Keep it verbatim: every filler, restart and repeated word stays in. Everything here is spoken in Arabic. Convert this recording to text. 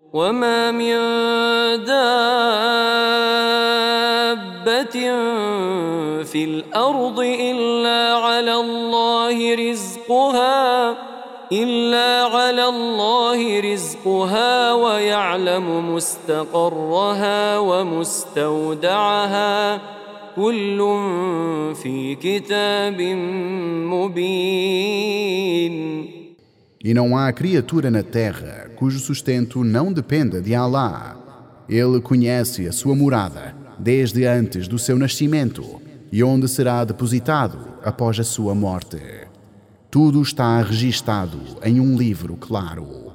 وما من دابة في الأرض إلا على الله رزقها إلا على الله رزقها ويعلم مستقرها ومستودعها كل في كتاب مبين. E não há criatura na terra cujo sustento não dependa de Allah. Ele conhece a sua morada desde antes do seu nascimento e onde será depositado após a sua morte. Tudo está registado em um livro claro.